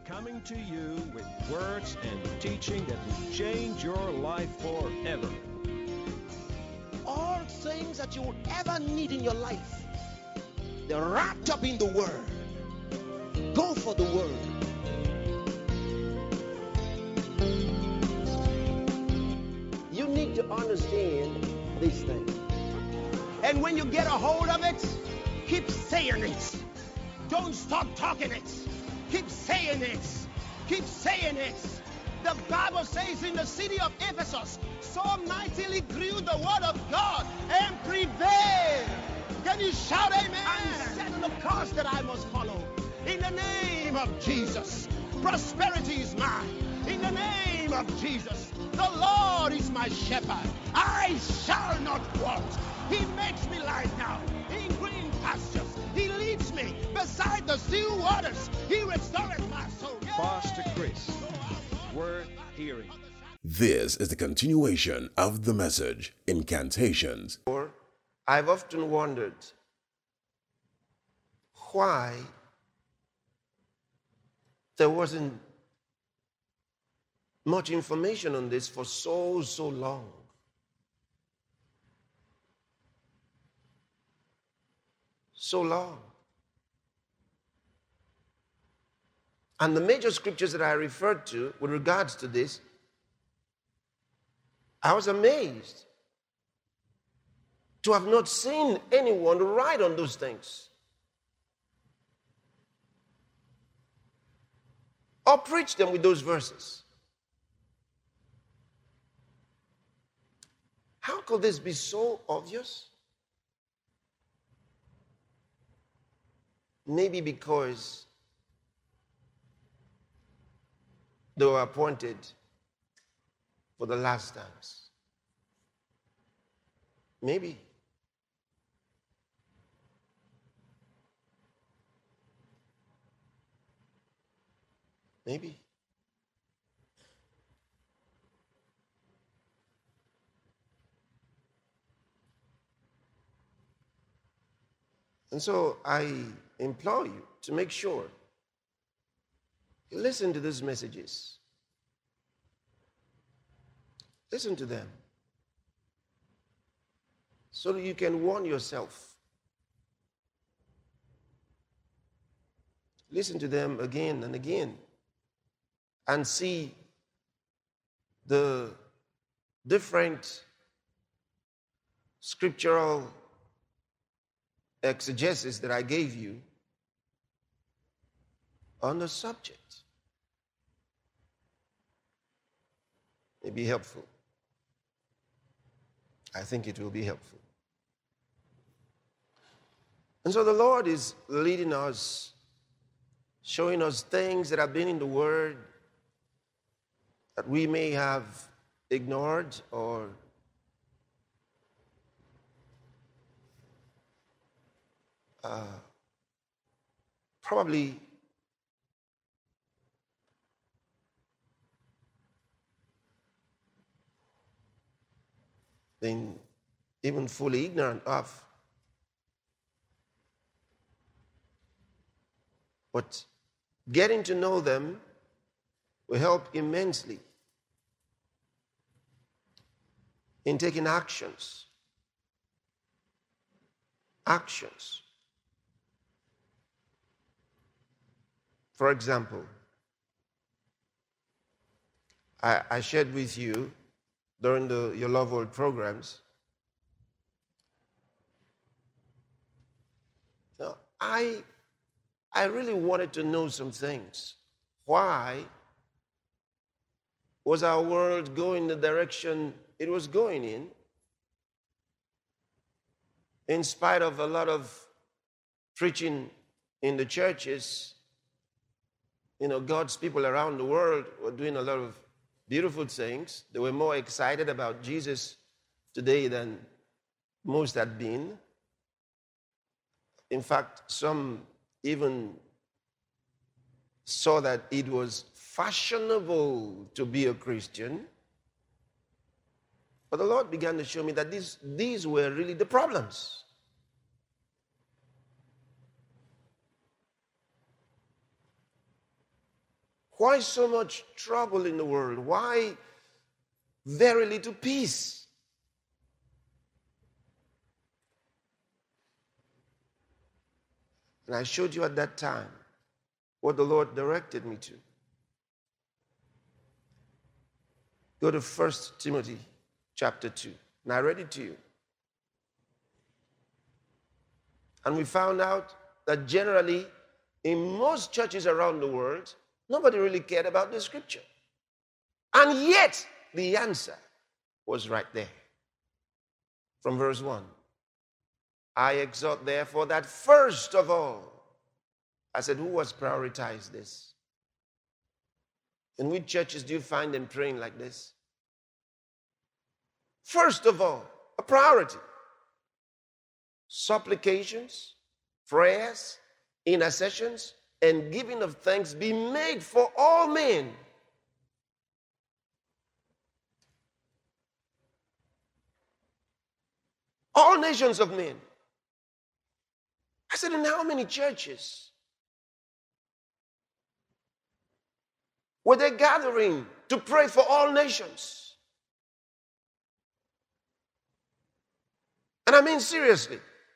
coming to you with words and teaching that will change your life forever. All things that you would ever need in your life, they're wrapped up in the Word. Go for the Word. You need to understand these things. And when you get a hold of it, keep saying it. Don't stop talking it. Keep saying it. Keep saying it. The Bible says in the city of Ephesus, so mightily grew the word of God and prevailed. Can you shout amen? I'm setting the course that I must follow. In the name of Jesus, prosperity is mine. In the name of Jesus, the Lord is my shepherd. I shall not want. He makes me lie down in green pastures. He leads me beside the still waters. He restores my soul. Pastor Chris, worth hearing. This is the continuation of the message, Incantations. I've often wondered why there wasn't much information on this for so long. So long. And the major scriptures that I referred to with regards to this, I was amazed to have not seen anyone write on those things or preach them with those verses. How could this be so obvious? Maybe because they were appointed for the last times. Maybe. Maybe. And so I implore you to make sure you listen to these messages. Listen to them so that you can warn yourself. Listen to them again and again and see the different scriptural exegesis that I gave you on the subject. May be helpful. I think it will be helpful. And so the Lord is leading us, showing us things that have been in the Word that we may have ignored or probably been even fully ignorant of. But getting to know them will help immensely in taking actions. Actions. For example, I shared with you during your Love World programs. Now, I really wanted to know some things. Why was our world going the direction it was going in spite of a lot of preaching in the churches? God's people around the world were doing a lot of beautiful things. They were more excited about Jesus today than most had been. In fact, some even saw that it was fashionable to be a Christian. But the Lord began to show me that these were really the problems. Why so much trouble in the world? Why very little peace? And I showed you at that time what the Lord directed me to. Go to 1 Timothy chapter 2. And I read it to you. And we found out that generally, in most churches around the world, nobody really cared about the scripture. And yet, the answer was right there. From verse 1. I exhort, therefore, that first of all, I said, who has prioritized this? In which churches do you find them praying like this? First of all, a priority. Supplications, prayers, intercessions, and giving of thanks be made for all men. All nations of men. I said, in how many churches were they gathering to pray for all nations? And I mean seriously.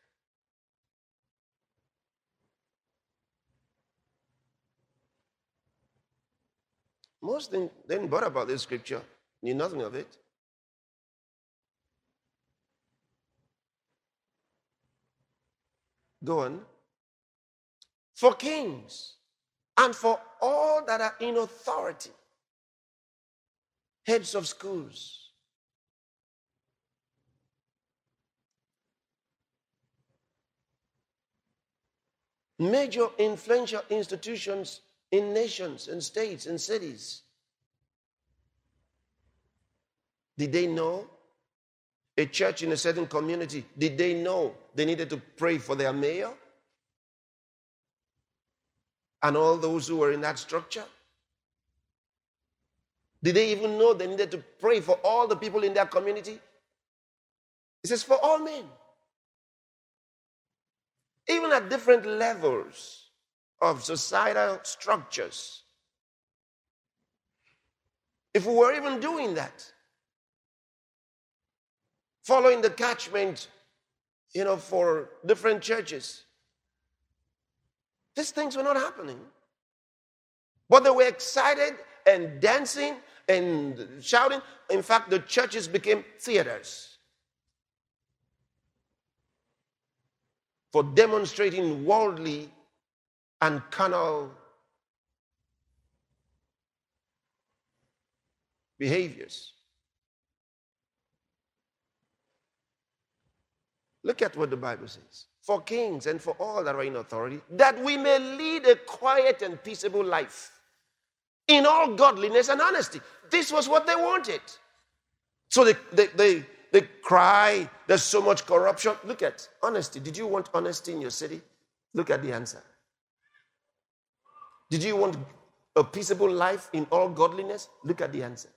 Most didn't bother about this scripture, knew nothing of it. Go on. For kings and for all that are in authority, heads of schools, major influential institutions in nations and states and cities. Did they know? A church in a certain community, did they know they needed to pray for their mayor and all those who were in that structure? Did they even know they needed to pray for all the people in their community? It says for all men. Even at different levels of societal structures. If we were even doing that, following the catchment, for different churches, these things were not happening. But they were excited and dancing and shouting. In fact, the churches became theaters for demonstrating worldly and carnal behaviors. Look at what the Bible says. For kings and for all that are in authority, that we may lead a quiet and peaceable life in all godliness and honesty. This was what they wanted. So they cry, there's so much corruption. Look at honesty. Did you want honesty in your city? Look at the answer. Did you want a peaceable life in all godliness? Look at the answer.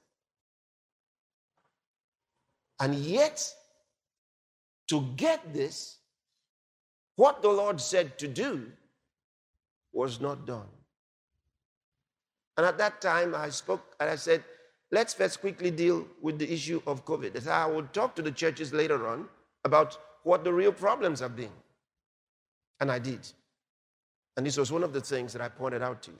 And yet, to get this, what the Lord said to do was not done. And at that time, I spoke and I said, let's first quickly deal with the issue of COVID. I will talk to the churches later on about what the real problems have been. And I did. And this was one of the things that I pointed out to you.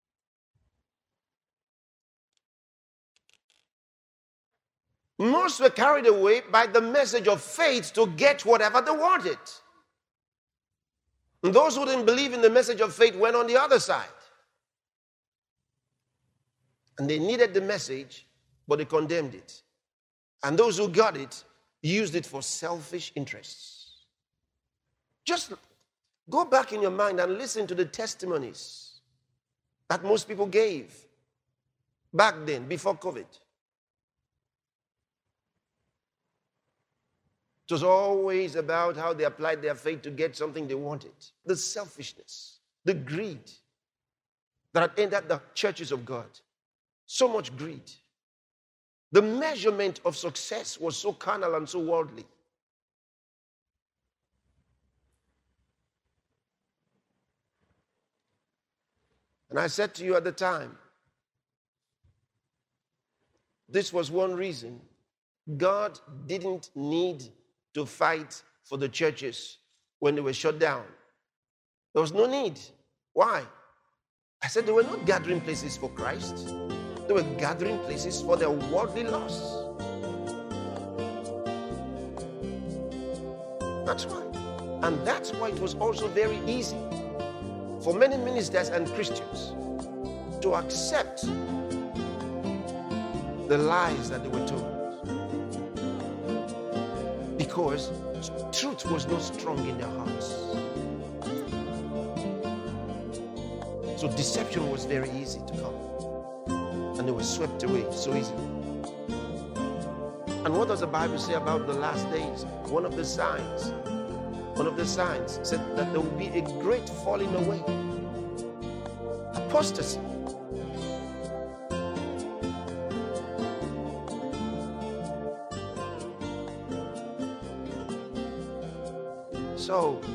Most were carried away by the message of faith to get whatever they wanted. And those who didn't believe in the message of faith went on the other side. And they needed the message, but they condemned it. And those who got it used it for selfish interests. Just go back in your mind and listen to the testimonies that most people gave back then, before COVID. It was always about how they applied their faith to get something they wanted. The selfishness, the greed that had entered the churches of God. So much greed. The measurement of success was so carnal and so worldly. And I said to you at the time, this was one reason God didn't need to fight for the churches when they were shut down. There was no need. Why? I said they were not gathering places for Christ. They were gathering places for their worldly lusts. That's why. And that's why it was also very easy for many ministers and Christians to accept the lies that they were told. Because truth was not strong in their hearts. So deception was very easy to come. And they were swept away so easily. And what does the Bible say about the last days? One of the signs said that there will be a great falling away. Apostasy. So,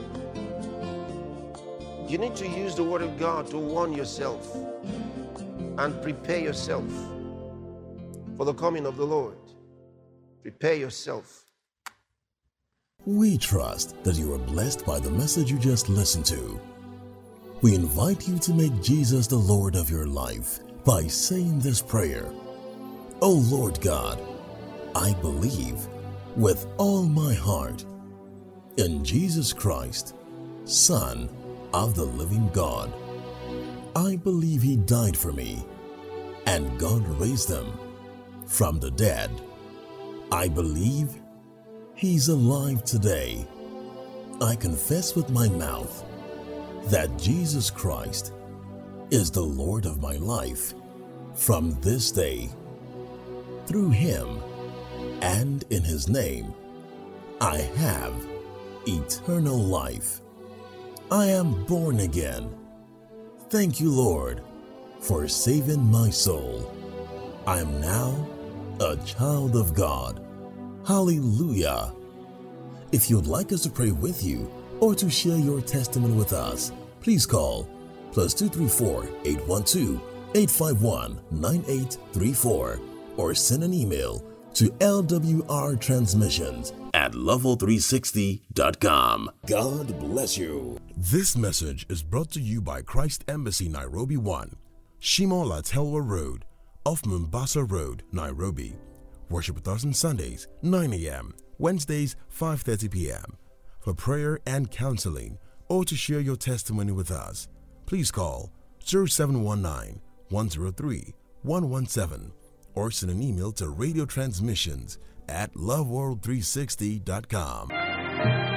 you need to use the Word of God to warn yourself and prepare yourself for the coming of the Lord. Prepare yourself. We trust that you are blessed by the message you just listened to. We invite you to make Jesus the Lord of your life by saying this prayer. O Lord God, I believe with all my heart in Jesus Christ, Son of the living God. I believe He died for me and God raised Him from the dead. I believe He's alive today. I confess with my mouth that Jesus Christ is the Lord of my life from this day. Through Him and in His name, I have eternal life. I am born again. Thank you, Lord, for saving my soul. I am now a child of God. Hallelujah. If you'd like us to pray with you or to share your testimony with us, please call +234 812 851 9834 or send an email to lwrtransmissions@level360.com. God bless you. This message is brought to you by Christ Embassy Nairobi 1, Shimo Latelwa Road, off Mombasa Road, Nairobi. Worship with us on Sundays, 9 a.m., Wednesdays, 5:30 p.m. For prayer and counseling or to share your testimony with us, please call 0719-103-117 or send an email to radiotransmissions@loveworld360.com.